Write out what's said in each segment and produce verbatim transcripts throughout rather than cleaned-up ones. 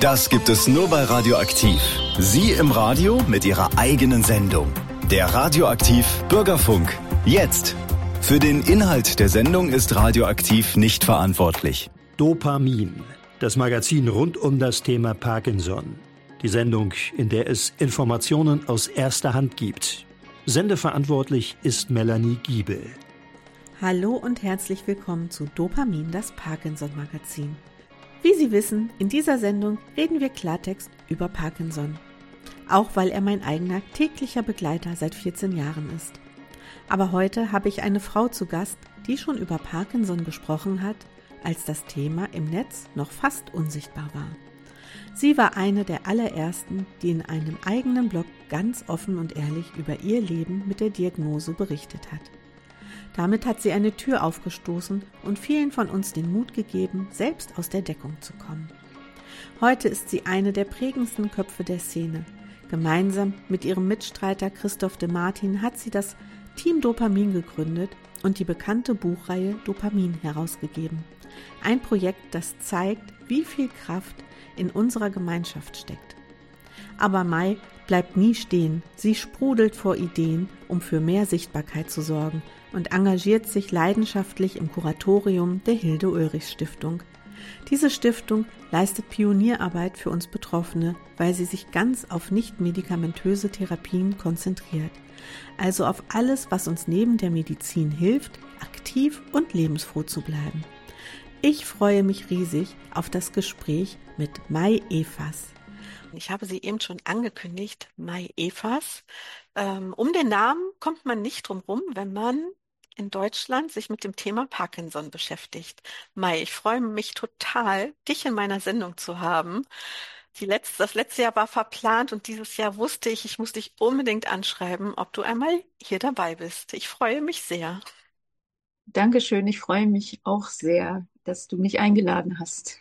Das gibt es nur bei Radioaktiv. Sie im Radio mit Ihrer eigenen Sendung. Der Radioaktiv Bürgerfunk. Jetzt. Für den Inhalt der Sendung ist Radioaktiv nicht verantwortlich. Dopamin, das Magazin rund um das Thema Parkinson. Die Sendung, in der es Informationen aus erster Hand gibt. Sendeverantwortlich ist Melanie Giebel. Hallo und herzlich willkommen zu Dopamin, das Parkinson-Magazin. Wie Sie wissen, in dieser Sendung reden wir Klartext über Parkinson. Auch weil er mein eigener täglicher Begleiter seit vierzehn Jahren ist. Aber heute habe ich eine Frau zu Gast, die schon über Parkinson gesprochen hat, als das Thema im Netz noch fast unsichtbar war. Sie war eine der allerersten, die in einem eigenen Blog ganz offen und ehrlich über ihr Leben mit der Diagnose berichtet hat. Damit hat sie eine Tür aufgestoßen und vielen von uns den Mut gegeben, selbst aus der Deckung zu kommen. Heute ist sie eine der prägendsten Köpfe der Szene. Gemeinsam mit ihrem Mitstreiter Christoph de Martin hat sie das Team Dopamin gegründet und die bekannte Buchreihe Dopamin herausgegeben. Ein Projekt, das zeigt, wie viel Kraft in unserer Gemeinschaft steckt. Aber Mai bleibt nie stehen. Sie sprudelt vor Ideen, um für mehr Sichtbarkeit zu sorgen und engagiert sich leidenschaftlich im Kuratorium der Hilde-Ulrichs-Stiftung. Diese Stiftung leistet Pionierarbeit für uns Betroffene, weil sie sich ganz auf nicht-medikamentöse Therapien konzentriert. Also auf alles, was uns neben der Medizin hilft, aktiv und lebensfroh zu bleiben. Ich freue mich riesig auf das Gespräch mit Mai Evers. Ich habe sie eben schon angekündigt, Mai Evers. Ähm, um den Namen kommt man nicht drum rum, wenn man in Deutschland sich mit dem Thema Parkinson beschäftigt. Mai, ich freue mich total, dich in meiner Sendung zu haben. Die letzte, das letzte Jahr war verplant und dieses Jahr wusste ich, ich muss dich unbedingt anschreiben, ob du einmal hier dabei bist. Ich freue mich sehr. Dankeschön, ich freue mich auch sehr, dass du mich eingeladen hast.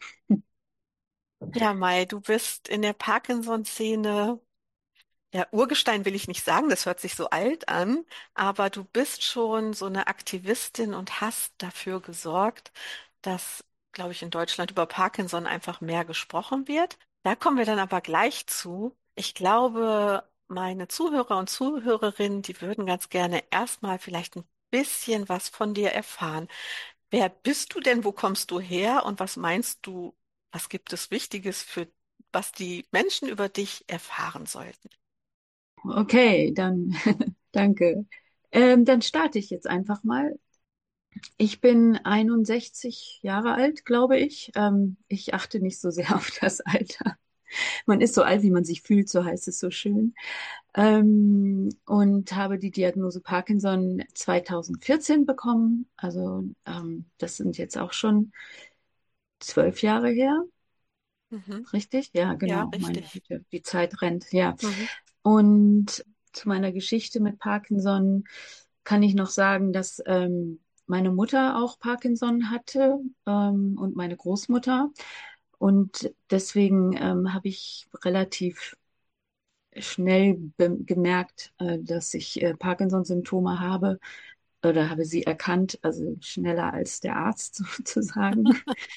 Ja, Mai, du bist in der Parkinson-Szene, ja, Urgestein will ich nicht sagen, das hört sich so alt an, aber du bist schon so eine Aktivistin und hast dafür gesorgt, dass, glaube ich, in Deutschland über Parkinson einfach mehr gesprochen wird. Da kommen wir dann aber gleich zu. Ich glaube, meine Zuhörer und Zuhörerinnen, die würden ganz gerne erstmal vielleicht ein bisschen was von dir erfahren. Wer bist du denn? Wo kommst du her? Und was meinst du, was gibt es Wichtiges für, was die Menschen über dich erfahren sollten? Okay, dann danke. Ähm, dann starte ich jetzt einfach mal. Ich bin einundsechzig Jahre alt, glaube ich. Ähm, ich achte nicht so sehr auf das Alter. Man ist so alt, wie man sich fühlt, so heißt es so schön. Ähm, und habe die Diagnose Parkinson zweitausendvierzehn bekommen. Also ähm, das sind jetzt auch schon zwölf Jahre her. Mhm. Richtig? Ja, Ja, genau. Meine richtig. Güte, die Zeit rennt, ja. Mhm. Und zu meiner Geschichte mit Parkinson kann ich noch sagen, dass ähm, meine Mutter auch Parkinson hatte ähm, und meine Großmutter. Und deswegen ähm, habe ich relativ schnell be- gemerkt, äh, dass ich äh, Parkinson-Symptome habe oder habe sie erkannt, also schneller als der Arzt sozusagen.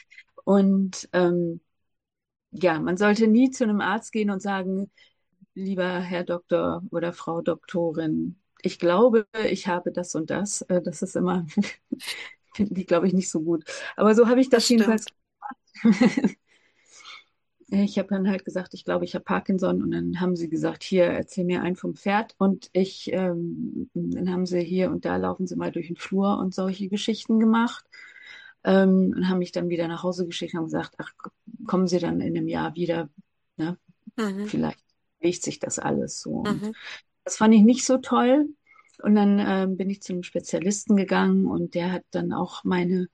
Und ähm, ja, man sollte nie zu einem Arzt gehen und sagen, lieber Herr Doktor oder Frau Doktorin, ich glaube, ich habe das und das. Äh, Das ist immer, finde ich, glaube ich, nicht so gut. Aber so habe ich Das das jedenfalls stimmt. gemacht. Ich habe dann halt gesagt, ich glaube, ich habe Parkinson. Und dann haben sie gesagt, hier, erzähl mir einen vom Pferd. Und ich, ähm, dann haben sie hier und da laufen sie mal durch den Flur und solche Geschichten gemacht. Ähm, und haben mich dann wieder nach Hause geschickt und haben gesagt, ach, kommen Sie dann in einem Jahr wieder, ne? Mhm. Vielleicht bewegt sich das alles so. Und Mhm. das fand ich nicht so toll. Und dann ähm, bin ich zu einem Spezialisten gegangen und der hat dann auch meine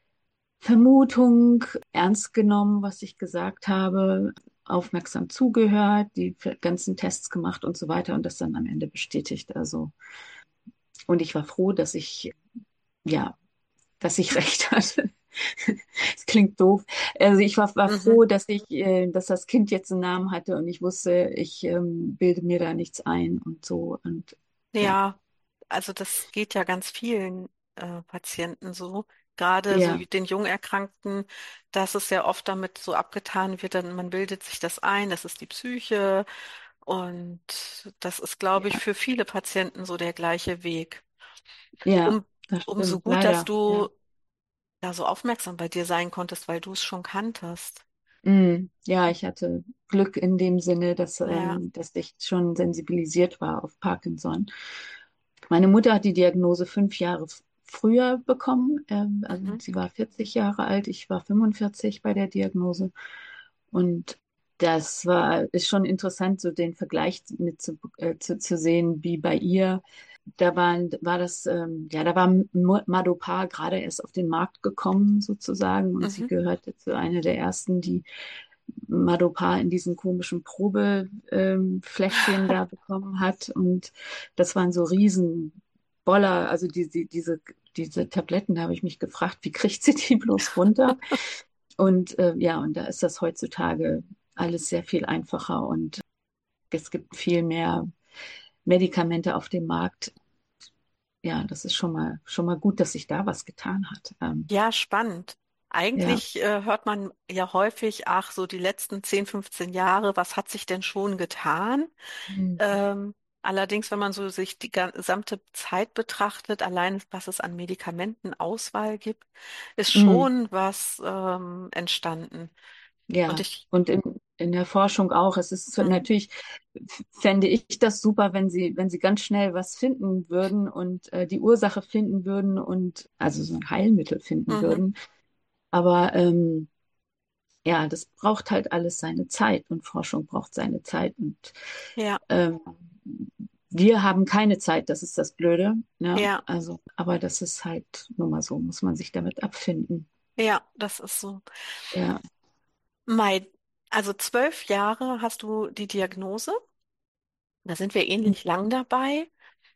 Vermutung ernst genommen, was ich gesagt habe, aufmerksam zugehört, die ganzen Tests gemacht und so weiter und das dann am Ende bestätigt. Also, und ich war froh, dass ich, ja, dass ich recht hatte. Es klingt doof. Also ich war, war Mhm. froh, dass ich, äh, dass das Kind jetzt einen Namen hatte und ich wusste, ich ähm, bilde mir da nichts ein und so. Und ja. Ja, also das geht ja ganz vielen äh, Patienten so, Gerade so Ja, den Jungerkrankten, dass es ja oft damit so abgetan wird, dann man bildet sich das ein, das ist die Psyche. Und das ist, glaube ich, ja, für viele Patienten so der gleiche Weg. ja, Um, das umso stimmt, gut, dass leider. du Ja. da so aufmerksam bei dir sein konntest, weil du es schon kanntest. Mm, ja, ich hatte Glück in dem Sinne, dass, Ja. ähm, dass ich schon sensibilisiert war auf Parkinson. Meine Mutter hat die Diagnose fünf Jahre f- früher bekommen. Ähm, also Mhm. sie war vierzig Jahre alt, ich war fünfundvierzig bei der Diagnose. Und das war, ist schon interessant, so den Vergleich mit zu, äh, zu, zu sehen, wie bei ihr. Da waren, war das, ähm, ja, da war M- Madopar gerade erst auf den Markt gekommen, sozusagen. Und sie Mhm. gehörte zu einer der ersten, die Madopar in diesen komischen Probefläschchen ähm, Fläschchen da bekommen hat. Und das waren so Riesenboller, also die, die, diese, diese Tabletten, da habe ich mich gefragt, wie kriegt sie die bloß runter? Und äh, ja, und da ist das heutzutage alles sehr viel einfacher und es gibt viel mehr Medikamente auf dem Markt. Ja, das ist schon mal schon mal gut, dass sich da was getan hat. Ähm, Ja, spannend. ja. Eigentlich äh, hört man ja häufig, ach, so die letzten zehn, fünfzehn Jahre, was hat sich denn schon getan? Mhm. Ähm, allerdings, wenn man so sich die ga- gesamte Zeit betrachtet, allein was es an Medikamentenauswahl gibt, ist Mhm. schon was ähm, entstanden. Und Ja, ich, und in, in der Forschung auch. Es ist so- hm, natürlich, f- fände ich das super, wenn sie, wenn sie ganz schnell was finden würden und äh, die Ursache finden würden und also so ein Heilmittel finden mhm, würden. Aber ähm, ja, das braucht halt alles seine Zeit und Forschung braucht seine Zeit. Und ja, ähm, wir haben keine Zeit, das ist das Blöde. Ne? ja, Also, aber das ist halt nun mal so, muss man sich damit abfinden. ja, das ist so. Ja. Mai, also zwölf Jahre hast du die Diagnose. Da sind wir ähnlich lang dabei.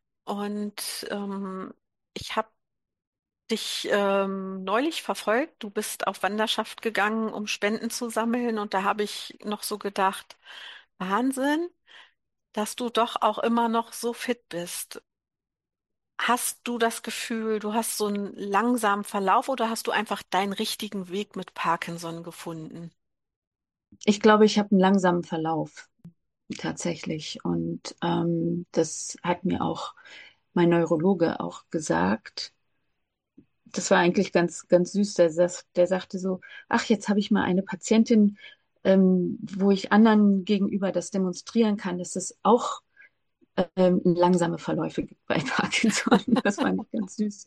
Und ähm, ich habe dich ähm, neulich verfolgt. Du bist auf Wanderschaft gegangen, um Spenden zu sammeln. Und da habe ich noch so gedacht, Wahnsinn, dass du doch auch immer noch so fit bist. Hast du das Gefühl, du hast so einen langsamen Verlauf oder hast du einfach deinen richtigen Weg mit Parkinson gefunden? Ich glaube, ich habe einen langsamen Verlauf tatsächlich. Und ähm, das hat mir auch mein Neurologe auch gesagt. Das war eigentlich ganz, ganz süß. Der, sas- der sagte so, ach, jetzt habe ich mal eine Patientin, ähm, wo ich anderen gegenüber das demonstrieren kann, dass es auch ähm, langsame Verläufe gibt bei Parkinson. Das fand ich ganz süß.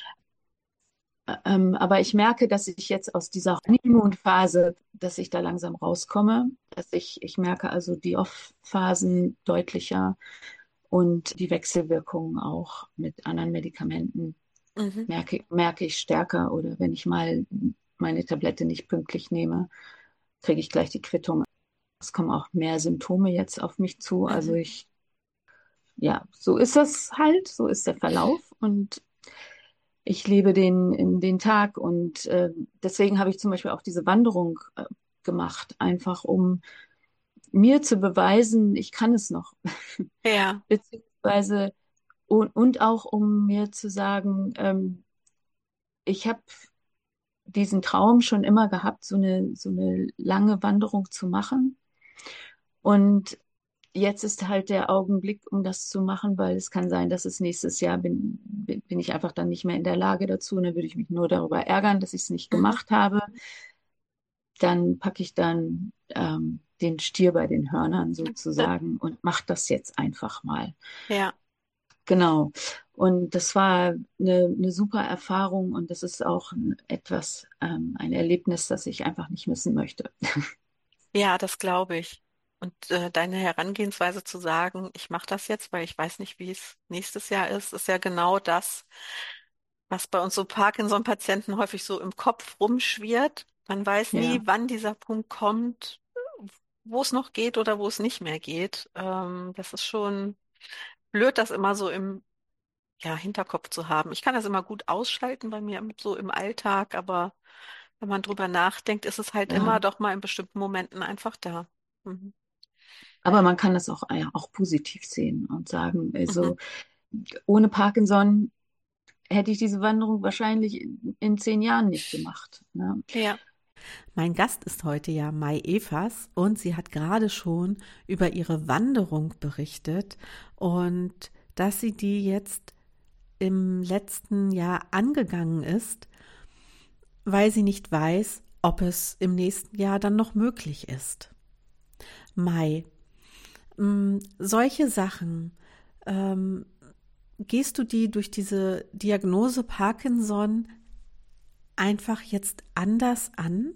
Ähm, aber ich merke, dass ich jetzt aus dieser Honeymoon-Phase, dass ich da langsam rauskomme, dass ich, ich merke also die Off-Phasen deutlicher und die Wechselwirkungen auch mit anderen Medikamenten Mhm. merke, merke ich stärker oder wenn ich mal meine Tablette nicht pünktlich nehme, kriege ich gleich die Quittung. Es kommen auch mehr Symptome jetzt auf mich zu. Also Mhm. ich, ja, so ist das halt, so ist der Verlauf und ich lebe den in den Tag und äh, deswegen habe ich zum Beispiel auch diese Wanderung äh, gemacht, einfach um mir zu beweisen, ich kann es noch, Ja. beziehungsweise und, und auch um mir zu sagen, ähm, ich habe diesen Traum schon immer gehabt, so eine so eine lange Wanderung zu machen und jetzt ist halt der Augenblick, um das zu machen, weil es kann sein, dass es nächstes Jahr bin, bin, bin ich einfach dann nicht mehr in der Lage dazu. Und dann würde ich mich nur darüber ärgern, dass ich es nicht Mhm. gemacht habe. Dann packe ich dann ähm, den Stier bei den Hörnern sozusagen und mache das jetzt einfach mal. Ja. Genau. Und das war eine, eine super Erfahrung und das ist auch ein, etwas, ähm, ein Erlebnis, das ich einfach nicht missen möchte. Ja, das glaube ich. Und äh, deine Herangehensweise zu sagen, ich mache das jetzt, weil ich weiß nicht, wie es nächstes Jahr ist, ist ja genau das, was bei uns so Parkinson-Patienten häufig so im Kopf rumschwirrt. Man weiß nie, Ja. wann dieser Punkt kommt, wo es noch geht oder wo es nicht mehr geht. Ähm, das ist schon blöd, das immer so im ja, Hinterkopf zu haben. Ich kann das immer gut ausschalten bei mir im- so im Alltag, aber wenn man drüber nachdenkt, ist es halt immer Ja. doch mal in bestimmten Momenten einfach da. Mhm. Aber man kann das auch, ja, auch positiv sehen und sagen, Mhm. also ohne Parkinson hätte ich diese Wanderung wahrscheinlich in, in zehn Jahren nicht gemacht. Ne? Ja. Mein Gast ist heute ja May Evers und sie hat gerade schon über ihre Wanderung berichtet und dass sie die jetzt im letzten Jahr angegangen ist, weil sie nicht weiß, ob es im nächsten Jahr dann noch möglich ist. May, mh, solche Sachen, ähm, gehst du die durch diese Diagnose Parkinson einfach jetzt anders an?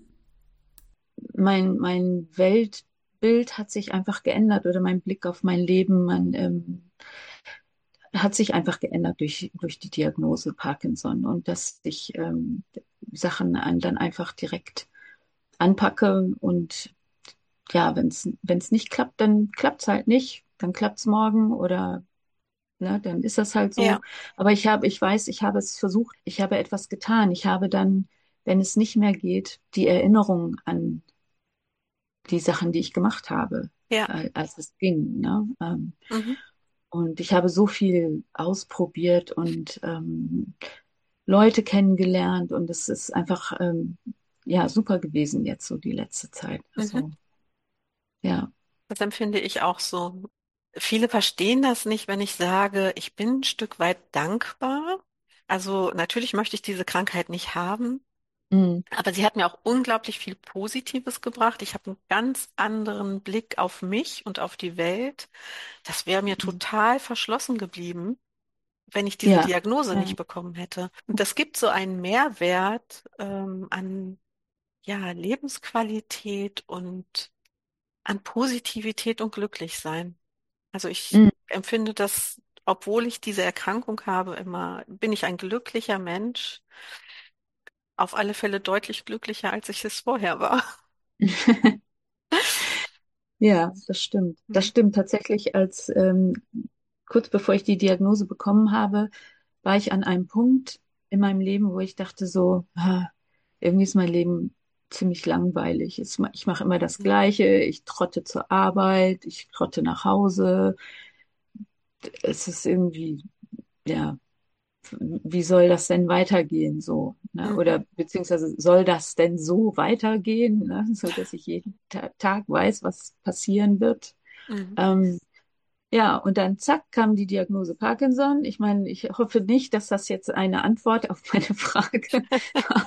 Mein, mein Weltbild hat sich einfach geändert oder mein Blick auf mein Leben, mein, ähm, hat sich einfach geändert durch, durch die Diagnose Parkinson und dass ich ähm, Sachen ein- dann einfach direkt anpacke und ja, wenn es wenn es nicht klappt, dann klappt es halt nicht, dann klappt es morgen oder ne, dann ist das halt so. Ja, Aber ich habe, ich weiß, ich habe es versucht, ich habe etwas getan. Ich habe dann, wenn es nicht mehr geht, die Erinnerung an die Sachen, die ich gemacht habe, ja. äh, als es ging. Ne? Ähm, Mhm. und ich habe so viel ausprobiert und ähm, Leute kennengelernt und es ist einfach ähm, ja super gewesen jetzt so die letzte Zeit. Mhm. Also ja. Das empfinde ich auch so. Viele verstehen das nicht, wenn ich sage, ich bin ein Stück weit dankbar. Also natürlich möchte ich diese Krankheit nicht haben, Mm, aber sie hat mir auch unglaublich viel Positives gebracht. Ich habe einen ganz anderen Blick auf mich und auf die Welt. Das wäre mir mm. total verschlossen geblieben, wenn ich diese Ja, Diagnose ja. nicht bekommen hätte. Und das gibt so einen Mehrwert ähm, an ja, Lebensqualität und an Positivität und Glücklichsein. Also ich Mm. empfinde das, obwohl ich diese Erkrankung habe, immer, bin ich ein glücklicher Mensch, auf alle Fälle deutlich glücklicher, als ich es vorher war. Ja, das stimmt. Das Mhm. stimmt tatsächlich. Als ähm, kurz bevor ich die Diagnose bekommen habe, war ich an einem Punkt in meinem Leben, wo ich dachte so, ah, irgendwie ist mein Leben ziemlich langweilig. Es- Ich mache immer das Gleiche. Ich trotte zur Arbeit, ich trotte nach Hause. Es ist irgendwie, ja, wie soll das denn weitergehen so? Ne? Mhm. Oder beziehungsweise soll das denn so weitergehen, ne? So dass ich jeden Ta Tag weiß, was passieren wird. Mhm. Ähm, ja, und dann zack kam die Diagnose Parkinson. Ich meine, ich hoffe nicht, dass das jetzt eine Antwort auf meine Frage war.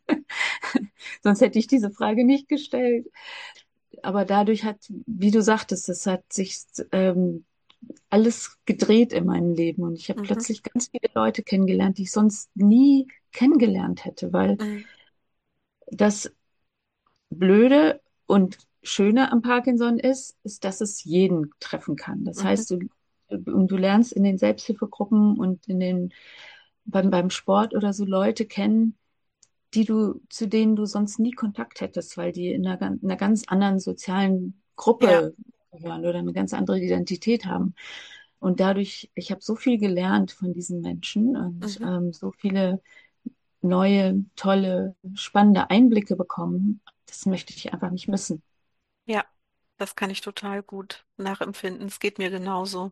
Sonst hätte ich diese Frage nicht gestellt. Aber dadurch hat, wie du sagtest, es hat sich ähm, alles gedreht in meinem Leben und ich habe Mhm. plötzlich ganz viele Leute kennengelernt, die ich sonst nie kennengelernt hätte, weil Mhm. das Blöde und Schöne am Parkinson ist, ist, dass es jeden treffen kann. Das Mhm. heißt, du, und du lernst in den Selbsthilfegruppen und in den, beim, beim Sport oder so Leute kennen, die du, zu denen du sonst nie Kontakt hättest, weil die in einer, gan- in einer ganz anderen sozialen Ja. Gruppe gehören oder eine ganz andere Identität haben. Und dadurch, ich habe so viel gelernt von diesen Menschen und Mhm. ähm, so viele neue, tolle, spannende Einblicke bekommen. Das möchte ich einfach nicht missen. Ja, das kann ich total gut nachempfinden. Es geht mir genauso.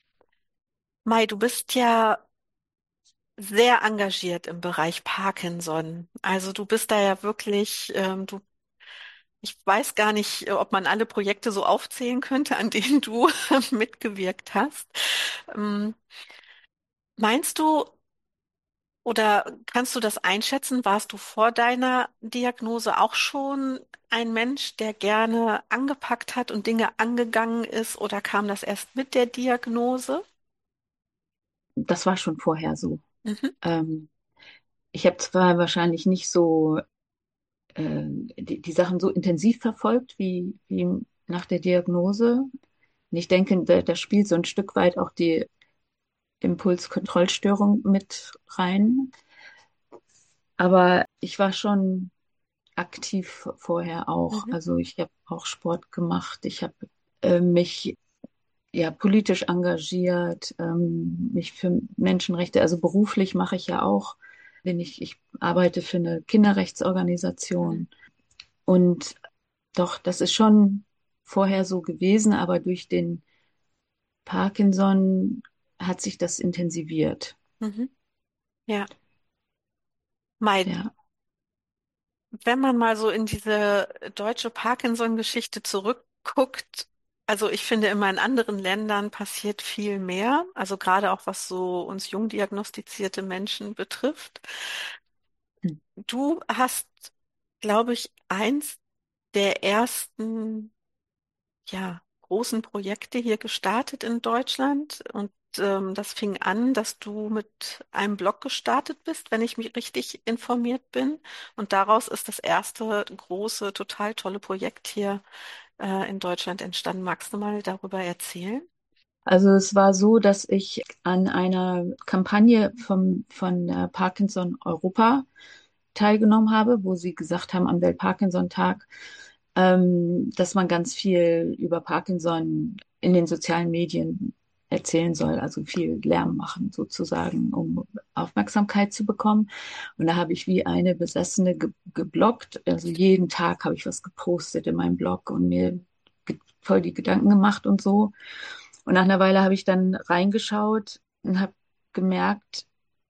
Mai, du bist ja sehr engagiert im Bereich Parkinson. Also du bist da ja wirklich, ähm, du, ich weiß gar nicht, äh, ob man alle Projekte so aufzählen könnte, an denen du mitgewirkt hast. Ähm, meinst du oder kannst du das einschätzen? Warst du vor deiner Diagnose auch schon ein Mensch, der gerne angepackt hat und Dinge angegangen ist, oder kam das erst mit der Diagnose? Das war schon vorher so. Mhm. Ähm, ich habe zwar wahrscheinlich nicht so äh, die, die Sachen so intensiv verfolgt wie, wie nach der Diagnose. Und ich denke, da, da spielt so ein Stück weit auch die Impulskontrollstörung mit rein. Aber ich war schon aktiv vorher auch. Mhm. Also ich habe auch Sport gemacht. Ich habe äh, mich ja politisch engagiert, ähm, mich für Menschenrechte, also beruflich mache ich ja auch, wenn ich, ich arbeite für eine Mhm. Kinderrechtsorganisation. Und doch, das ist schon vorher so gewesen, aber durch den Parkinson hat sich das intensiviert. Mhm. Ja. Mai, Ja. wenn man mal so in diese deutsche Parkinson-Geschichte zurückguckt, also ich finde immer in anderen Ländern passiert viel mehr, also gerade auch was so uns jung diagnostizierte Menschen betrifft. Du hast, glaube ich, eins der ersten, ja, großen Projekte hier gestartet in Deutschland und ähm, das fing an, dass du mit einem Blog gestartet bist, wenn ich mich richtig informiert bin. Und daraus ist das erste große, total tolle Projekt hier äh, in Deutschland entstanden. Magst du mal darüber erzählen? Also es war so, dass ich an einer Kampagne vom, von äh, Parkinson Europa teilgenommen habe, wo sie gesagt haben, am Welt-Parkinson-Tag, ähm, dass man ganz viel über Parkinson in den sozialen Medien erzählen soll, also viel Lärm machen sozusagen, um Aufmerksamkeit zu bekommen. Und da habe ich wie eine Besessene ge gebloggt. Also jeden Tag habe ich was gepostet in meinem Blog und mir ge voll die Gedanken gemacht und so. Und nach einer Weile habe ich dann reingeschaut und habe gemerkt,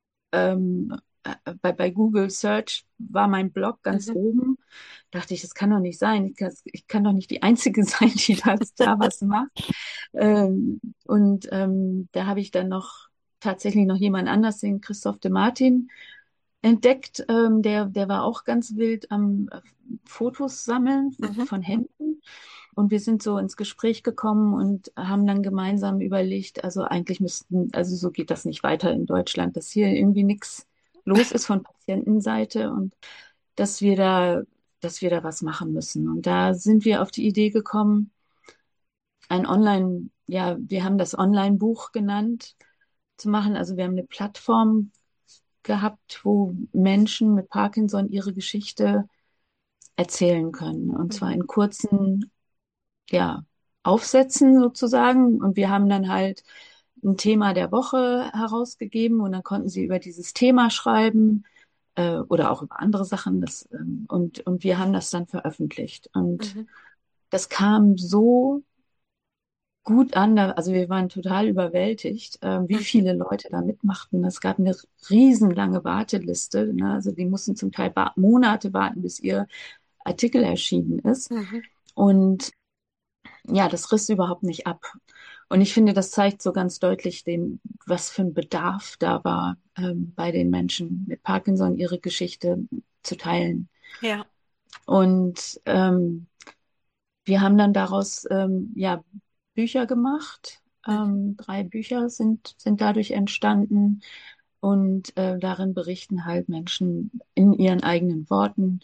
ähm, äh, bei, bei Google Search war mein Blog ganz Mhm. oben. Dachte ich, das kann doch nicht sein. Ich kann, ich kann doch nicht die Einzige sein, die das, da was macht. Ähm, und ähm, da habe ich dann noch tatsächlich noch jemand anders, den Christoph de Martin, entdeckt. Ähm, der, der war auch ganz wild am äh, Fotos sammeln Mhm. von Händen. Und wir sind so ins Gespräch gekommen und haben dann gemeinsam überlegt, also eigentlich müssten, also so geht das nicht weiter in Deutschland, dass hier irgendwie nichts los ist von Patientenseite und dass wir da, dass wir da was machen müssen. Und da sind wir auf die Idee gekommen, ein Online, ja, wir haben das Online-Buch genannt, zu machen. Also wir haben eine Plattform gehabt, wo Menschen mit Parkinson ihre Geschichte erzählen können. Und zwar Mhm. in kurzen, ja, Aufsätzen sozusagen. Und wir haben dann halt ein Thema der Woche herausgegeben und dann konnten sie über dieses Thema schreiben äh, oder auch über andere Sachen. Das, ähm, und, und wir haben das dann veröffentlicht. Und Mhm. das kam so gut an. Da, also wir waren total überwältigt, äh, wie Mhm. viele Leute da mitmachten. Es gab eine riesenlange Warteliste. Ne? Also die mussten zum Teil wa- Monate warten, bis ihr Artikel erschienen ist. Mhm. Und ja, das riss überhaupt nicht ab. Und ich finde, das zeigt so ganz deutlich den, was für ein Bedarf da war, ähm, bei den Menschen mit Parkinson ihre Geschichte zu teilen. Ja. Und ähm, wir haben dann daraus ähm, ja Bücher gemacht. Mhm. Ähm, drei Bücher sind, sind dadurch entstanden. Und äh, darin berichten halt Menschen in ihren eigenen Worten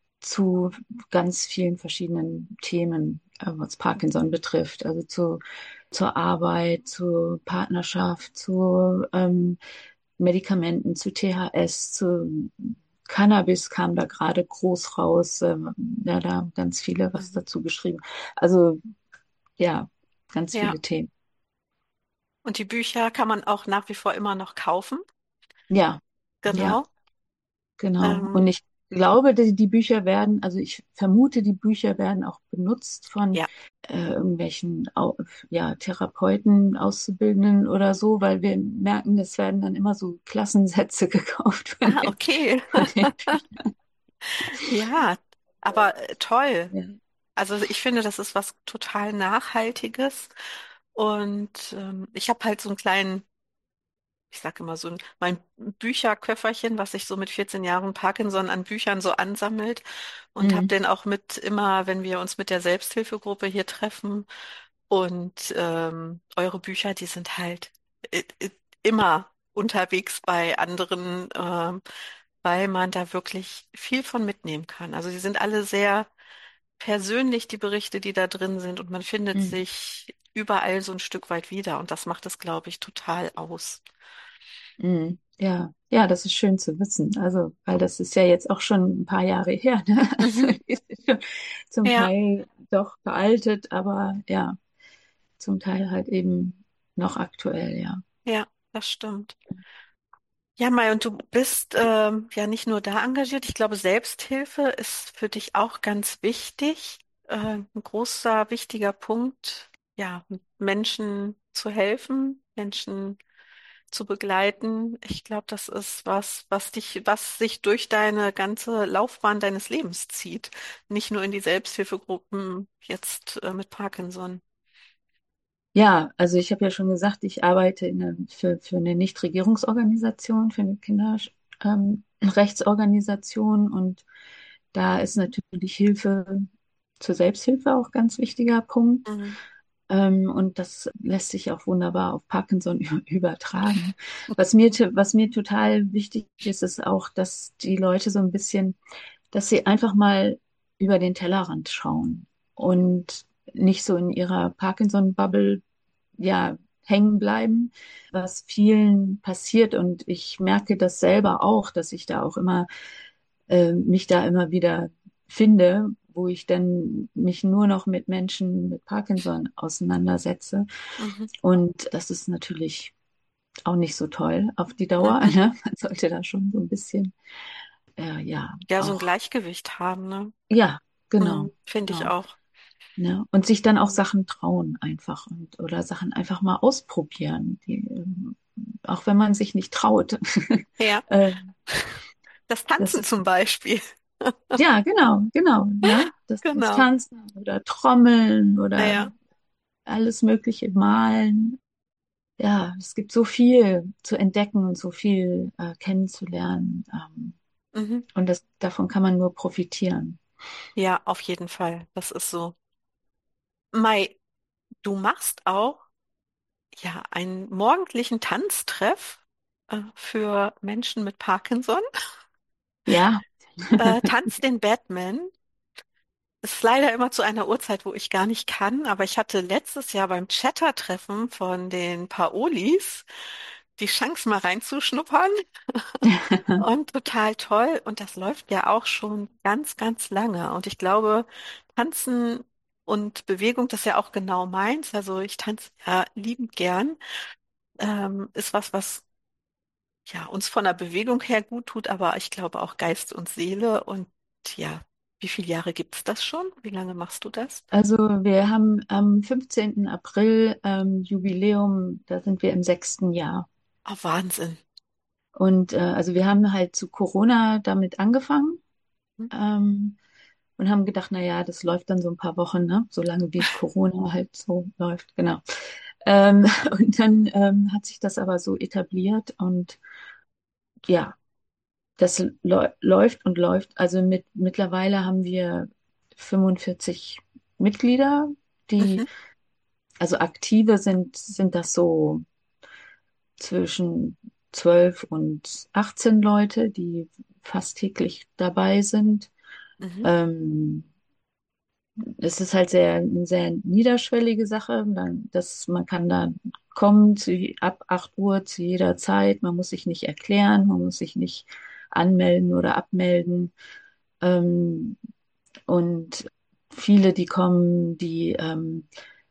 zu ganz vielen verschiedenen Themen, äh, was Parkinson betrifft. Also zu, zur Arbeit, zur Partnerschaft, zu ähm, Medikamenten, zu T H S, zu Cannabis kam da gerade groß raus. Ähm, ja, da haben ganz viele was Mhm. dazu geschrieben. Also ja, ganz Ja. viele Themen. Und die Bücher kann man auch nach wie vor immer noch kaufen. Ja, ja. Genau. Genau. Und Ähm, ich glaube, die, die Bücher werden, also ich vermute, die Bücher werden auch benutzt von ja. äh, irgendwelchen Au- ja, Therapeuten, Auszubildenden oder so, weil wir merken, es werden dann immer so Klassensätze gekauft von Ah, den, okay. von den Ja, aber äh, toll. ja. Also ich finde, das ist was total Nachhaltiges. Und ähm, ich habe halt so einen kleinen, ich sage immer so ein, mein Bücherköfferchen, was sich so mit vierzehn Jahren Parkinson an Büchern so ansammelt. Und habe Mhm. den auch mit immer, wenn wir uns mit der Selbsthilfegruppe hier treffen. Und ähm, eure Bücher, die sind halt äh, äh, immer unterwegs bei anderen, ähm, weil man da wirklich viel von mitnehmen kann. Also sie sind alle sehr persönlich, die Berichte, die da drin sind, und man findet Mhm. sich überall so ein Stück weit wieder. Und das macht es, glaube ich, total aus. Mhm. Ja, ja, das ist schön zu wissen. Also, weil das ist ja jetzt auch schon ein paar Jahre her, ne? Also, Mhm. die ist schon zum Ja, Teil doch veraltet, aber ja, zum Teil halt eben noch aktuell, ja. ja, das stimmt. Ja, Mai, und du bist ähm, ja nicht nur da engagiert. Ich glaube, Selbsthilfe ist für dich auch ganz wichtig. Äh, ein großer, wichtiger Punkt, ja, Menschen zu helfen, Menschen zu begleiten. Ich glaube, das ist was, was dich, was sich durch deine ganze Laufbahn deines Lebens zieht. Nicht nur in die Selbsthilfegruppen jetzt äh, mit Parkinson. Ja, also ich habe ja schon gesagt, ich arbeite in einer, für, für eine Nichtregierungsorganisation, für eine Kinderrechtsorganisation, ähm, Rechtsorganisation, und da ist natürlich Hilfe zur Selbsthilfe auch ganz wichtiger Punkt. Mhm. Ähm, und das lässt sich auch wunderbar auf Parkinson übertragen. Was mir, to- was mir total wichtig ist, ist auch, dass die Leute so ein bisschen, dass sie einfach mal über den Tellerrand schauen und nicht so in ihrer Parkinson-Bubble, ja, hängen bleiben, was vielen passiert. Und ich merke das selber auch, dass ich da auch immer, äh, mich da immer wieder finde, wo ich dann mich nur noch mit Menschen mit Parkinson auseinandersetze. Mhm. Und das ist natürlich auch nicht so toll auf die Dauer, Mhm. ne? Man sollte da schon so ein bisschen, äh, ja, Ja, so ein auch, Gleichgewicht haben, ne? ja, genau, Mhm. Finde ich genau. auch. Ne? Und sich dann auch Mhm. Sachen trauen einfach, und oder Sachen einfach mal ausprobieren, die, ähm, auch wenn man sich nicht traut. Ja, äh, das das Tanzen ist, zum Beispiel. ja, genau, genau, ne? Das, das Genau. Tanzen oder Trommeln oder Ja. alles Mögliche, Malen. Ja, es gibt so viel zu entdecken und so viel äh, kennenzulernen. Ähm, Mhm. und das, davon kann man nur profitieren. Ja, auf jeden Fall. Das ist so. Mai, du machst auch ja einen morgendlichen Tanztreff äh, für Menschen mit Parkinson. Ja, Äh, Tanz den Batman. Ist leider immer zu einer Uhrzeit, wo ich gar nicht kann, aber ich hatte letztes Jahr beim Chatter-Treffen von den Paolis die Chance mal reinzuschnuppern und total toll. Und das läuft ja auch schon ganz, ganz lange. Und ich glaube, Tanzen und Bewegung, das ist ja auch genau meins. Also ich tanze ja liebend gern. Ähm, ist was, was ja uns von der Bewegung her gut tut, aber ich glaube auch Geist und Seele. Und ja, wie viele Jahre gibt's das schon? Wie lange machst du das? also wir haben am fünfzehnten April ähm, Jubiläum, da sind wir im sechsten Jahr. Oh, Wahnsinn. Und äh, also wir haben halt zu Corona damit angefangen, ähm, und haben gedacht, na ja, das läuft dann so ein paar Wochen, ne? Solange wie Corona halt so läuft, genau. Ähm, und dann ähm, hat sich das aber so etabliert, und ja, das lä- läuft und läuft. Also mit, mittlerweile haben wir fünfundvierzig Mitglieder, die, Mhm, also aktive sind, sind das so zwischen zwölf und achtzehn Leute, die fast täglich dabei sind. mhm, Ähm, Es ist halt sehr, eine sehr niederschwellige Sache. Man, das, man kann da kommen zu, ab acht Uhr zu jeder Zeit. Man muss sich nicht erklären, man muss sich nicht anmelden oder abmelden. Ähm, und viele, die kommen, die, ähm,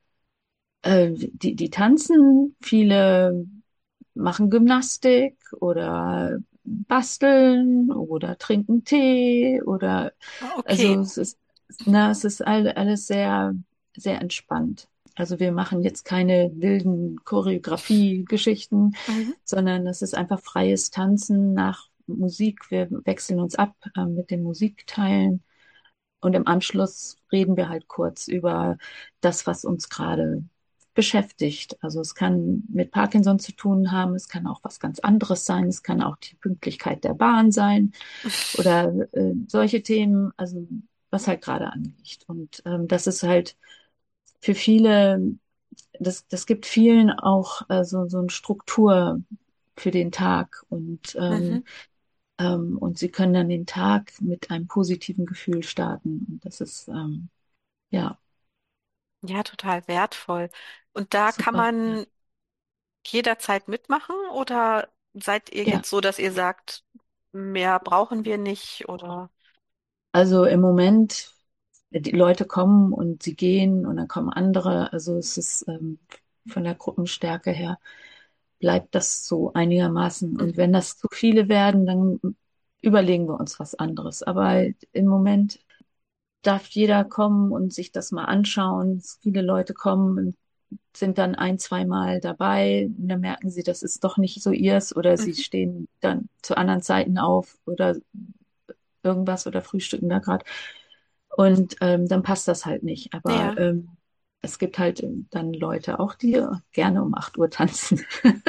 äh, die, die tanzen, viele machen Gymnastik oder basteln oder trinken Tee oder, Ah, also okay. es ist, na, es ist all, alles sehr, sehr entspannt. Also wir machen jetzt keine wilden Choreografie-Geschichten, Mhm. sondern es ist einfach freies Tanzen nach Musik. Wir wechseln uns ab äh, mit den Musikteilen, und im Anschluss reden wir halt kurz über das, was uns gerade beschäftigt. Also es kann mit Parkinson zu tun haben, es kann auch was ganz anderes sein, es kann auch die Pünktlichkeit der Bahn sein oder äh, solche Themen, also was halt gerade anliegt. Und ähm, das ist halt für viele, das, das gibt vielen auch äh, so, so eine Struktur für den Tag, und Mhm. ähm, ähm, und sie können dann den Tag mit einem positiven Gefühl starten. Und das ist, ähm, ja, Ja, total wertvoll. Und da kann super. man jederzeit mitmachen oder seid ihr Ja, jetzt so, dass ihr sagt, mehr brauchen wir nicht oder? also im Moment, die Leute kommen und sie gehen und dann kommen andere. Also es ist ähm, von der Gruppenstärke her bleibt das so einigermaßen. Und Mhm. wenn das zu viele werden, dann überlegen wir uns was anderes. Aber im Moment darf jeder kommen und sich das mal anschauen. Viele Leute kommen sind dann ein, zweimal dabei, und dann merken sie, das ist doch nicht so ihrs, oder sie Mhm. stehen dann zu anderen Zeiten auf oder irgendwas oder frühstücken da gerade. Und ähm, dann passt das halt nicht. Aber Ja. ähm, es gibt halt ähm, dann Leute auch, die gerne um acht Uhr tanzen.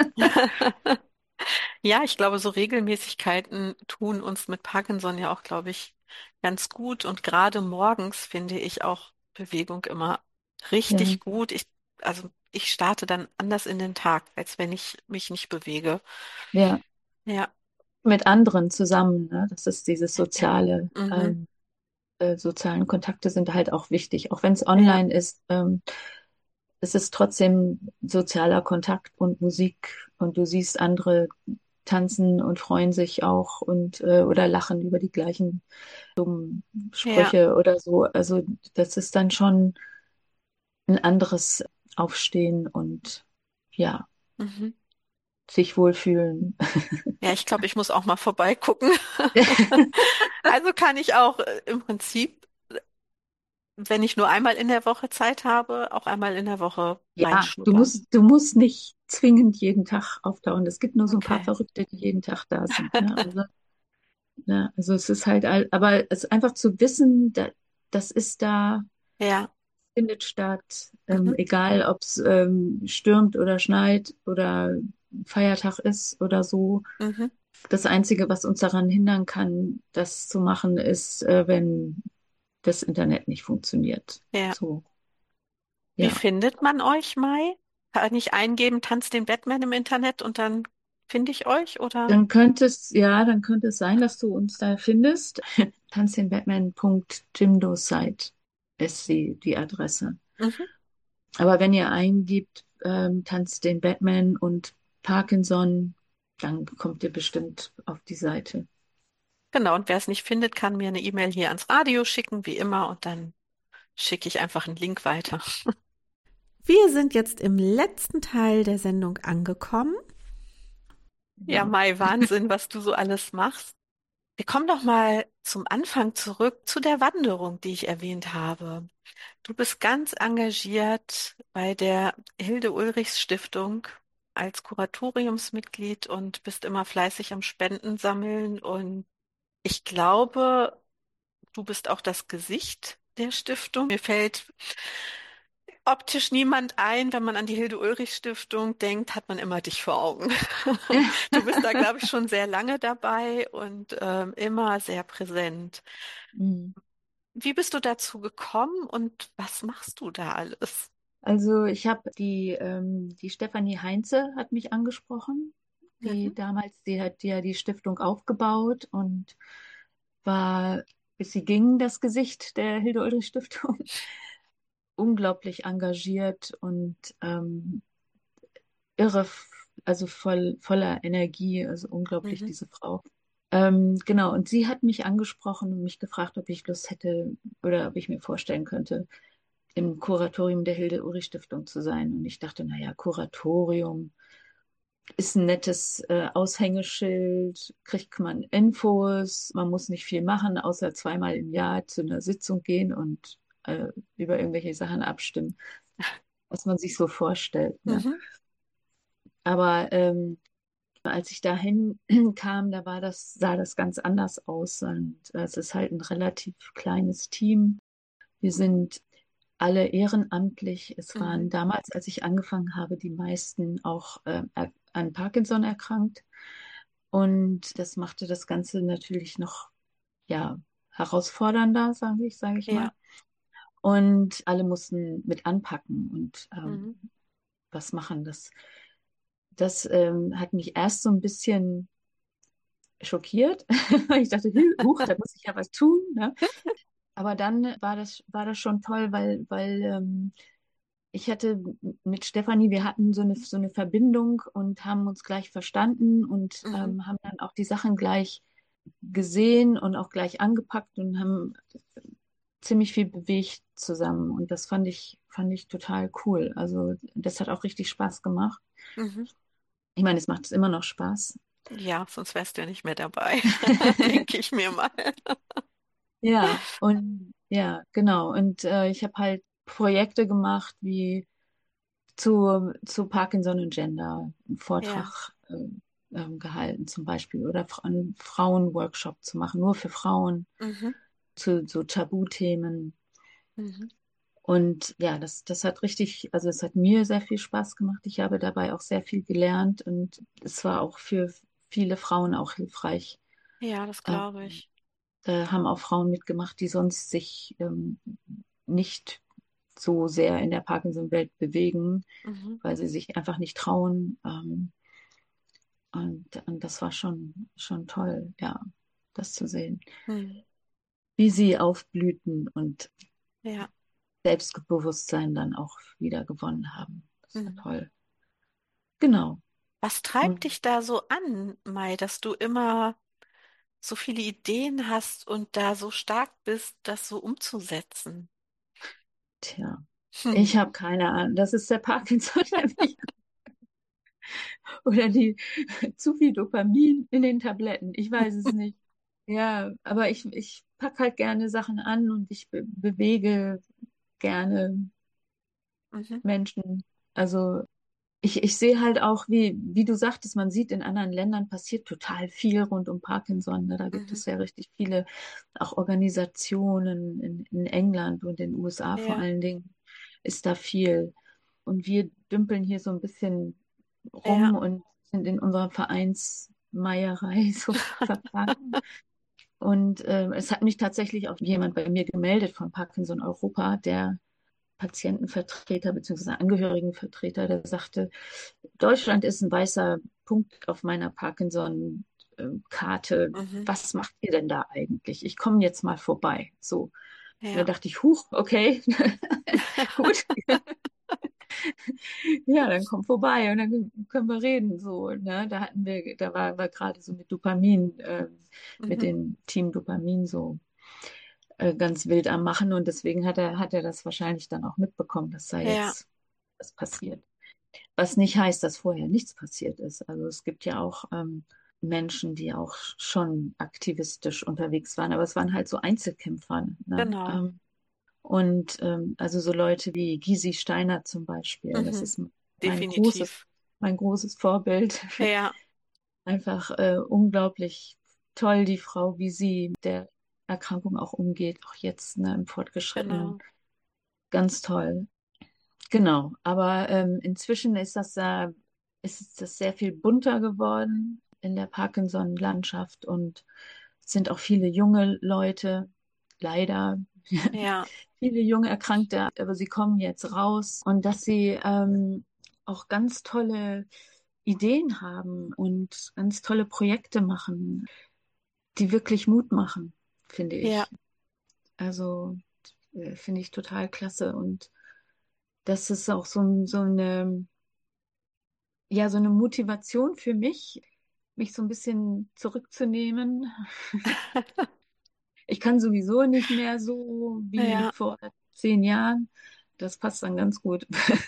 Ja, ich glaube, so Regelmäßigkeiten tun uns mit Parkinson ja auch, glaube ich, ganz gut. Und gerade morgens finde ich auch Bewegung immer Ja, richtig gut. Ich, also ich starte dann anders in den Tag, als wenn ich mich nicht bewege. ja, Ja, mit anderen zusammen, ne? Das ist dieses ja. soziale, Mhm. ähm, äh, sozialen Kontakte sind halt auch wichtig. Auch wenn es Ja, online ist, ähm, es ist trotzdem sozialer Kontakt und Musik, und du siehst andere tanzen und freuen sich auch und äh, oder lachen über die gleichen ja. Sprüche oder so. Also das ist dann schon ein anderes Aufstehen und ja, Mhm. sich wohlfühlen. Ja, ich glaube, ich muss auch mal vorbeigucken. Also kann ich auch äh, im Prinzip, wenn ich nur einmal in der Woche Zeit habe, auch einmal in der Woche Ja, du reinschnuppern. musst, du musst nicht zwingend jeden Tag auftauchen. Es gibt nur so ein paar Okay. Verrückte, die jeden Tag da sind. Ne? Also, ne? Also es ist halt, all- aber es ist einfach zu wissen, da, das ist da, Ja. findet statt, ähm, Mhm. egal ob es ähm, stürmt oder schneit oder Feiertag ist oder so. Mhm. Das Einzige, was uns daran hindern kann, das zu machen, ist, äh, wenn das Internet nicht funktioniert. Ja. So, Wie ja. findet man euch, Mai? Kann ich eingeben, tanzt den Batman im Internet und dann finde ich euch oder? Dann könnte es, ja, dann könnte es sein, dass du uns da findest. tanzdenbatman.jimdosite ist die, die Adresse. Mhm. Aber wenn ihr eingibt, ähm, tanzt den Batman und Parkinson, dann kommt ihr bestimmt auf die Seite. Genau, und wer es nicht findet, kann mir eine E-Mail hier ans Radio schicken, wie immer, und dann schicke ich einfach einen Link weiter. Wir sind jetzt im letzten Teil der Sendung angekommen. Ja, Genau. Mai, Wahnsinn, was du so alles machst. Wir kommen doch mal zum Anfang zurück zu der Wanderung, die ich erwähnt habe. Du bist ganz engagiert bei der Hilde-Ulrichs-Stiftung als Kuratoriumsmitglied und bist immer fleißig am Spenden sammeln. Und ich glaube, du bist auch das Gesicht der Stiftung. Mir fällt optisch niemand ein. Wenn man an die Hilde-Ulrichs-Stiftung denkt, hat man immer dich vor Augen. Du bist da, glaube ich, schon sehr lange dabei und ähm, immer sehr präsent. Mm. Wie bist du dazu gekommen und was machst du da alles? Also ich habe die, ähm, die Stefanie Heinze hat mich angesprochen. Mhm. Die damals, die hat ja die Stiftung aufgebaut und war, bis sie ging, das Gesicht der Hilde-Ulrich-Stiftung. Unglaublich engagiert und ähm, irre, f- also voll, voller Energie, also unglaublich, Mhm. diese Frau. Ähm, genau, und sie hat mich angesprochen und mich gefragt, ob ich Lust hätte oder ob ich mir vorstellen könnte, im Kuratorium der Hilde-Ulrich-Stiftung zu sein. Und ich dachte, naja, Kuratorium ist ein nettes äh, Aushängeschild, kriegt man Infos, man muss nicht viel machen, außer zweimal im Jahr zu einer Sitzung gehen und äh, über irgendwelche Sachen abstimmen, was man sich so vorstellt. Ne? Mhm. Aber ähm, als ich dahin kam, da war das, sah das ganz anders aus. Und äh, es ist halt ein relativ kleines Team. Wir sind alle ehrenamtlich. Es Mhm. waren damals, als ich angefangen habe, die meisten auch äh, er- an Parkinson erkrankt. Und das machte das Ganze natürlich noch, ja, herausfordernder, sage ich, sage ich mal. Ja. Und alle mussten mit anpacken und Mhm. ähm, was machen. Das, das ähm, hat mich erst so ein bisschen schockiert. Ich dachte, "Hu- huch, da muss ich ja was tun. Ne? Aber dann war das, war das schon toll, weil, weil ähm, ich hatte mit Stefanie, wir hatten so eine, so eine Verbindung und haben uns gleich verstanden und Mhm. ähm, haben dann auch die Sachen gleich gesehen und auch gleich angepackt und haben ziemlich viel bewegt zusammen. Und das fand ich, fand ich total cool. Also das hat auch richtig Spaß gemacht. Mhm. Ich meine, es macht es immer noch Spaß. Ja, sonst wärst du ja nicht mehr dabei, denke ich mir mal. Ja, und ja, genau. Und äh, ich habe halt Projekte gemacht wie zu, zu Parkinson und Gender einen Ja. Vortrag äh, ähm, gehalten zum Beispiel oder Fra- einen Frauenworkshop zu machen, nur für Frauen Mhm. zu so Tabuthemen. Mhm. Und ja, das, das hat richtig, also es hat mir sehr viel Spaß gemacht. Ich habe dabei auch sehr viel gelernt und es war auch für viele Frauen auch hilfreich. Ja, das Ähm, glaube ich. Da haben auch Frauen mitgemacht, die sonst sich ähm, nicht so sehr in der Parkinson-Welt bewegen, Mhm. weil sie sich einfach nicht trauen. Ähm, und, und das war schon, schon toll, ja, das zu sehen, Mhm. wie sie aufblühten und Ja. Selbstbewusstsein dann auch wieder gewonnen haben. Das war Mhm. toll. Genau. Was treibt Und dich da so an, Mai, dass du immer so viele Ideen hast und da so stark bist, das so umzusetzen? tja, Hm. ich habe keine Ahnung. Das ist der Parkinson oder die zu viel Dopamin in den Tabletten. Ich weiß es nicht. Ja, aber ich, ich pack halt gerne Sachen an und ich be bewege gerne Mhm. Menschen. Also ich, ich sehe halt auch, wie, wie du sagtest, man sieht in anderen Ländern passiert total viel rund um Parkinson. Ne? Da gibt Mhm. es ja richtig viele auch Organisationen in, in England und in den U S A vor Ja, allen Dingen ist da viel. Und wir dümpeln hier so ein bisschen ja, rum und sind in unserer Vereinsmeierei so verfangen. Und äh, es hat mich tatsächlich auch jemand bei mir gemeldet von Parkinson Europa, der Patientenvertreter bzw. Angehörigenvertreter, der sagte, Deutschland ist ein weißer Punkt auf meiner Parkinson-Karte. mhm. Was macht ihr denn da eigentlich? Ich komme jetzt mal vorbei. So. Und da Ja, dachte ich, huch, okay, gut. Ja, dann komm vorbei und dann können wir reden. So, ne? Da hatten wir, da war, war gerade so mit Dopamin, äh, mit mhm. dem Team Dopamin so äh, ganz wild am Machen und deswegen hat er, hat er das wahrscheinlich dann auch mitbekommen, dass da Ja, jetzt was passiert. Was nicht heißt, dass vorher nichts passiert ist. Also es gibt ja auch ähm, Menschen, die auch schon aktivistisch unterwegs waren, aber es waren halt so Einzelkämpfer. Ne? genau. Ähm, und ähm, also so Leute wie Gysi Steiner zum Beispiel, das Mhm. ist mein großes, Definitiv. mein großes Vorbild. Ja, Einfach äh, unglaublich toll, die Frau, wie sie mit der Erkrankung auch umgeht, auch jetzt ne, im Fortgeschrittenen. genau. Ganz toll. Genau. Aber ähm, inzwischen ist das, äh, ist das sehr viel bunter geworden in der Parkinson-Landschaft und es sind auch viele junge Leute, leider Ja, viele junge Erkrankte, aber sie kommen jetzt raus und dass sie ähm, auch ganz tolle Ideen haben und ganz tolle Projekte machen, die wirklich Mut machen, finde ja, ich. Also äh, finde ich total klasse und das ist auch so, ein- so eine, ja, so eine Motivation für mich, mich so ein bisschen zurückzunehmen. Ich kann sowieso nicht mehr so wie ja. vor zehn Jahren. Das passt dann ganz gut.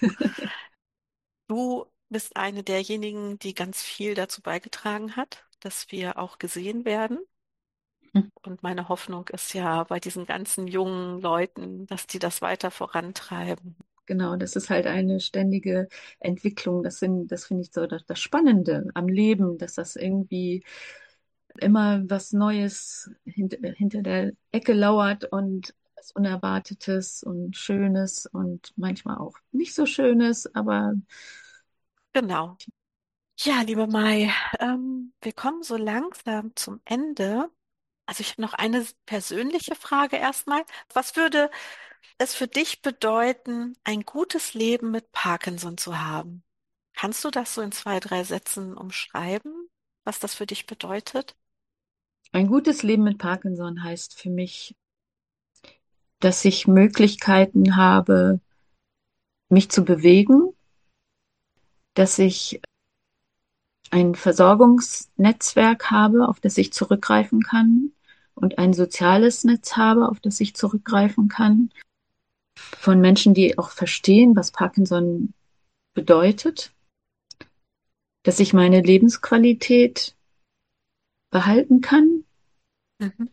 Du bist eine derjenigen, die ganz viel dazu beigetragen hat, dass wir auch gesehen werden. Und meine Hoffnung ist ja bei diesen ganzen jungen Leuten, dass die das weiter vorantreiben. Genau, das ist halt eine ständige Entwicklung. Das sind, das finde ich so das, das Spannende am Leben, dass das irgendwie immer was Neues hint, hinter der Ecke lauert und was Unerwartetes und Schönes und manchmal auch nicht so Schönes, aber Genau. Ja, liebe Mai, ähm, wir kommen so langsam zum Ende. Also ich habe noch eine persönliche Frage erstmal. Was würde es für dich bedeuten, ein gutes Leben mit Parkinson zu haben? Kannst du das so in zwei, drei Sätzen umschreiben, was das für dich bedeutet? ein gutes Leben mit Parkinson heißt für mich, dass ich Möglichkeiten habe, mich zu bewegen, dass ich ein Versorgungsnetzwerk habe, auf das ich zurückgreifen kann und ein soziales Netz habe, auf das ich zurückgreifen kann, von Menschen, die auch verstehen, was Parkinson bedeutet, dass ich meine Lebensqualität behalten kann. Mhm.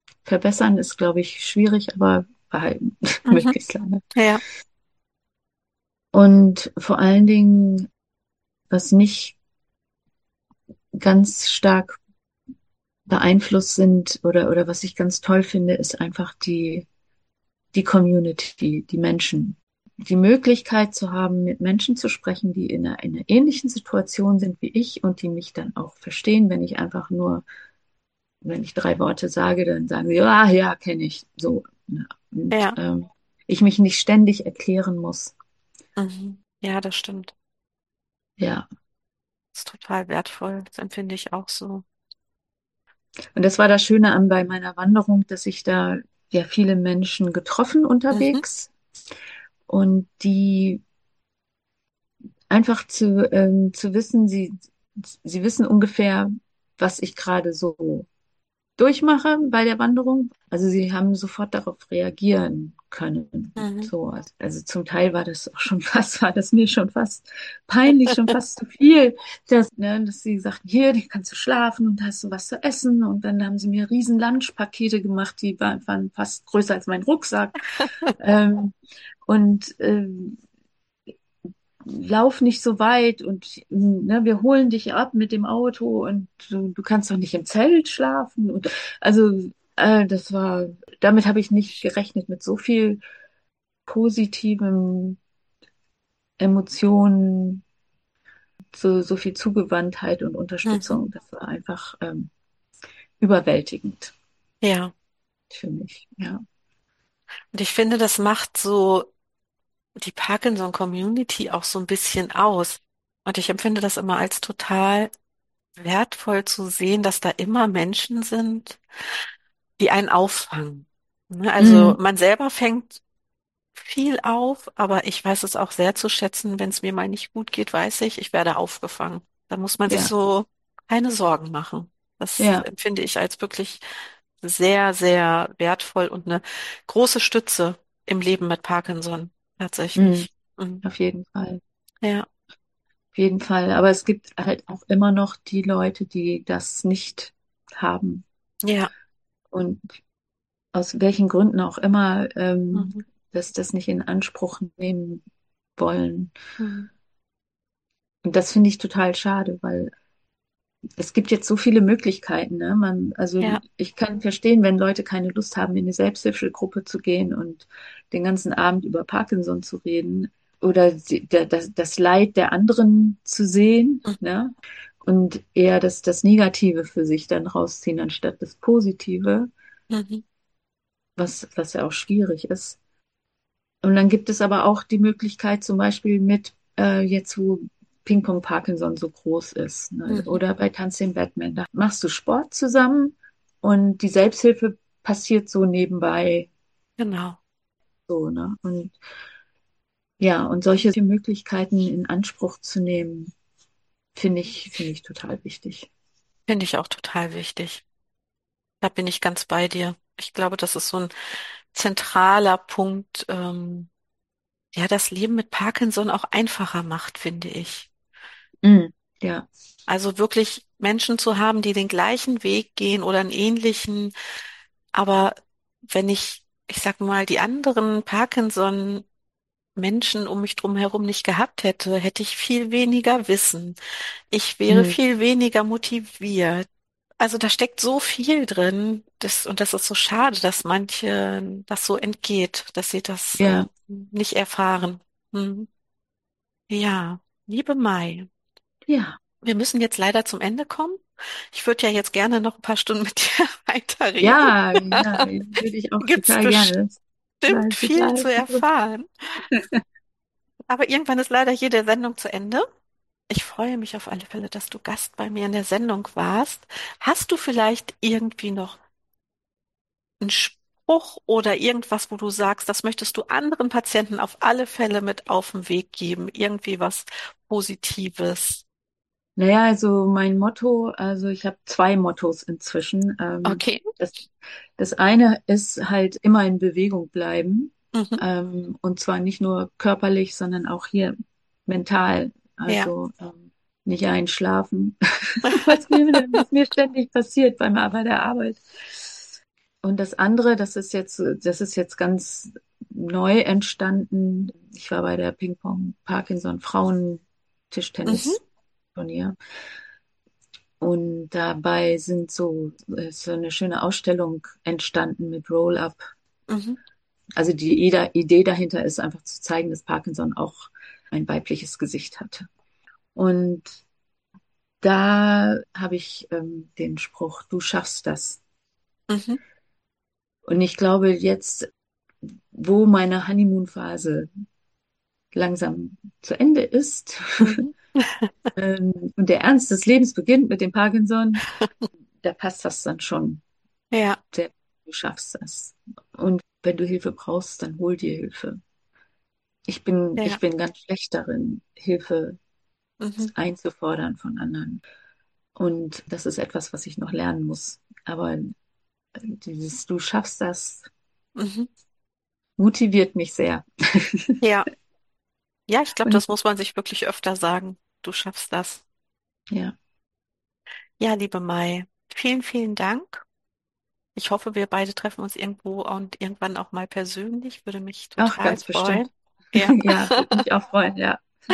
Verbessern ist, glaube ich, schwierig, aber behalten Mhm. möglichst lange. Ja, Und vor allen Dingen, was mich ganz stark beeinflusst sind oder, oder was ich ganz toll finde, ist einfach die, die Community, die Menschen. Die Möglichkeit zu haben, mit Menschen zu sprechen, die in einer, in einer ähnlichen Situation sind wie ich und die mich dann auch verstehen, wenn ich einfach nur, wenn ich drei Worte sage, dann sagen sie, ja, ja, kenne ich. So. Ja. Und Ja, ähm, ich mich nicht ständig erklären muss. mhm. Ja, das stimmt. Ja. Das ist total wertvoll. Das empfinde ich auch so. Und das war das Schöne an bei meiner Wanderung, dass ich da ja viele Menschen getroffen Mhm. unterwegs und die einfach zu, ähm, zu wissen, sie, sie wissen ungefähr, was ich gerade so durchmache bei der Wanderung. Also sie haben sofort darauf reagieren können. Mhm. So, also, also zum Teil war das auch schon fast, war das mir schon fast peinlich, schon fast zu viel, dass, ne, dass sie sagten, hier, hier kannst du schlafen und hast du was zu essen. Und dann haben sie mir riesen Lunchpakete gemacht, die waren, waren fast größer als mein Rucksack. Ähm, und ähm, lauf nicht so weit und ne, wir holen dich ab mit dem Auto und du, du kannst doch nicht im Zelt schlafen. Und also äh, das war, damit habe ich nicht gerechnet, mit so viel positiven Emotionen, so, so viel Zugewandtheit und Mhm. Unterstützung. Das war einfach ähm, überwältigend Ja, für mich. Ja. und ich finde, das macht so die Parkinson-Community auch so ein bisschen aus. Und ich empfinde das immer als total wertvoll zu sehen, dass da immer Menschen sind, die einen auffangen. Ne? Also Mm, man selber fängt viel auf, aber ich weiß es auch sehr zu schätzen, wenn es mir mal nicht gut geht, weiß ich, ich werde aufgefangen. Da muss man sich ja, so keine Sorgen machen. Das ja, empfinde ich als wirklich sehr, sehr wertvoll und eine große Stütze im Leben mit Parkinson. mm, Tatsächlich. Mhm. auf jeden Fall. Ja, Auf jeden Fall. Aber es gibt halt auch immer noch die Leute, die das nicht haben. ja. Und aus welchen Gründen auch immer, ähm, Mhm. dass das nicht in Anspruch nehmen wollen. Mhm. Und das finde ich total schade, weil es gibt jetzt so viele Möglichkeiten, ne? Man, also Ja. ich kann verstehen, wenn Leute keine Lust haben, in eine Selbsthilfegruppe zu gehen und den ganzen Abend über Parkinson zu reden oder sie, der, das, das Leid der anderen zu sehen, Mhm. ne? Und eher das, das Negative für sich dann rausziehen, anstatt das Positive, Mhm. was, was ja auch schwierig ist. Und dann gibt es aber auch die Möglichkeit, zum Beispiel mit, äh, jetzt wo Ping-Pong Parkinson so groß ist, ne? Mhm. Oder bei Tanz den Batman, da machst du Sport zusammen und die Selbsthilfe passiert so nebenbei, Genau. so, ne? Und ja, und solche Möglichkeiten in Anspruch zu nehmen, finde ich, finde ich total wichtig. Finde ich auch total wichtig. Da bin ich ganz bei dir. Ich glaube, das ist so ein zentraler Punkt, ähm, der das Leben mit Parkinson auch einfacher macht, finde ich. Mm, ja, Also wirklich Menschen zu haben, die den gleichen Weg gehen oder einen ähnlichen, aber wenn ich, ich sag mal, die anderen Parkinson-Menschen um mich drum herum nicht gehabt hätte, hätte ich viel weniger Wissen. Ich wäre mm, viel weniger motiviert. Also da steckt so viel drin, das, und das ist so schade, dass manche das so entgeht, dass sie das äh, ja, nicht erfahren. Hm. Ja, liebe Mai, ja, wir müssen jetzt leider zum Ende kommen. Ich würde ja jetzt gerne noch ein paar Stunden mit dir weiterreden. ja, ja, würde ich auch Gibt's total gerne. bestimmt Total, viel total zu erfahren. Aber irgendwann ist leider hier der Sendung zu Ende. Ich freue mich auf alle Fälle, dass du Gast bei mir in der Sendung warst. Hast du vielleicht irgendwie noch einen Spruch oder irgendwas, wo du sagst, das möchtest du anderen Patienten auf alle Fälle mit auf den Weg geben? Irgendwie was Positives? Naja, also mein Motto, also ich habe zwei Mottos inzwischen. Ähm, Okay. das, das eine ist halt immer in Bewegung bleiben. Mhm. Ähm, und zwar nicht nur körperlich, sondern auch hier mental. Ja. Also ähm, nicht einschlafen, was mir, was mir ständig passiert beim, bei der Arbeit. Und das andere, das ist jetzt, das ist jetzt ganz neu entstanden. Ich war bei der Ping-Pong Parkinson Frauen-Tischtennis-Turnier. Und dabei sind so, so eine schöne Ausstellung entstanden mit Roll-Up. Mhm. Also die Idee dahinter ist einfach zu zeigen, dass Parkinson auch ein weibliches Gesicht hatte. Und da habe ich ähm, den Spruch, du schaffst das. Mhm. Und ich glaube jetzt, wo meine Honeymoon-Phase langsam zu Ende ist, Mhm. ähm, und der Ernst des Lebens beginnt mit dem Parkinson, da passt das dann schon. Ja, Sehr, du schaffst das. Und wenn du Hilfe brauchst, dann hol dir Hilfe. Ich bin, ja. ich bin ganz schlecht darin, Hilfe Mhm. einzufordern von anderen. Und das ist etwas, was ich noch lernen muss. Aber dieses, du schaffst das, Mhm. motiviert mich sehr. Ja, ja, ich glaube, Und das muss man sich wirklich öfter sagen. Du schaffst das. ja, Ja, liebe Mai, vielen, vielen Dank. Ich hoffe, wir beide treffen uns irgendwo und irgendwann auch mal persönlich. Würde mich auch total ganz freuen. bestimmt. Ja. Ja, würde mich auch freuen, ja.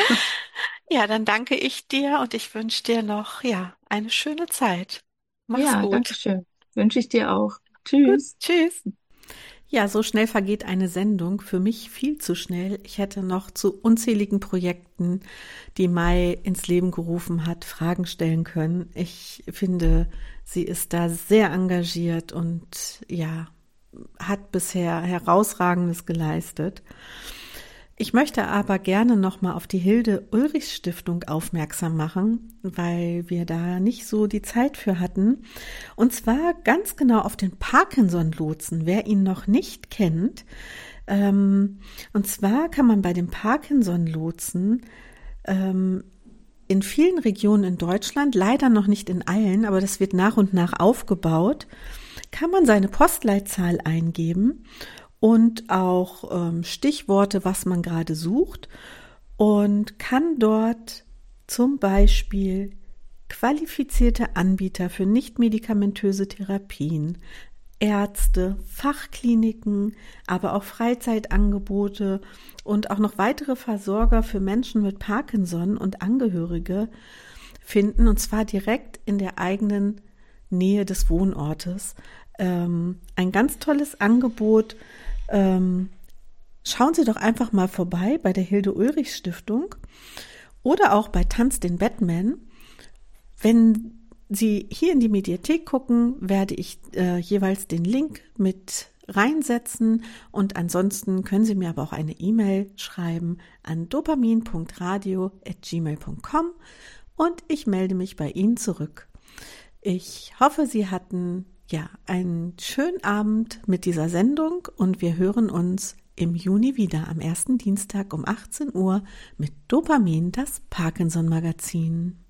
Ja, dann danke ich dir und ich wünsche dir noch, ja, eine schöne Zeit. Mach's Ja, danke gut. schön. Wünsche ich dir auch. Gut, Tschüss. tschüss. Ja, so schnell vergeht eine Sendung. Für mich viel zu schnell. Ich hätte noch zu unzähligen Projekten, die Mai ins Leben gerufen hat, Fragen stellen können. Ich finde, sie ist da sehr engagiert und ja, hat bisher Herausragendes geleistet. Ich möchte aber gerne nochmal auf die Hilde-Ulrichs-Stiftung aufmerksam machen, weil wir da nicht so die Zeit für hatten. Und zwar ganz genau auf den Parkinson-Lotsen, wer ihn noch nicht kennt. Ähm, und zwar kann man bei dem Parkinson-Lotsen ähm, in vielen Regionen in Deutschland, leider noch nicht in allen, aber das wird nach und nach aufgebaut, kann man seine Postleitzahl eingeben und auch ähm, Stichworte, was man gerade sucht, und kann dort zum Beispiel qualifizierte Anbieter für nichtmedikamentöse Therapien, Ärzte, Fachkliniken, aber auch Freizeitangebote und auch noch weitere Versorger für Menschen mit Parkinson und Angehörige finden, und zwar direkt in der eigenen Nähe des Wohnortes. Ähm, ein ganz tolles Angebot. Ähm, schauen Sie doch einfach mal vorbei bei der Hilde-Ulrichs-Stiftung oder auch bei Tanz den Batman. Wenn Sie hier in die Mediathek gucken, werde ich äh, jeweils den Link mit reinsetzen, und ansonsten können Sie mir aber auch eine E-Mail schreiben an dopamin punkt radio at gmail punkt com und ich melde mich bei Ihnen zurück. Ich hoffe, Sie hatten ja einen schönen Abend mit dieser Sendung und wir hören uns im Juni wieder am ersten Dienstag um achtzehn Uhr mit Dopamin, das Parkinson-Magazin.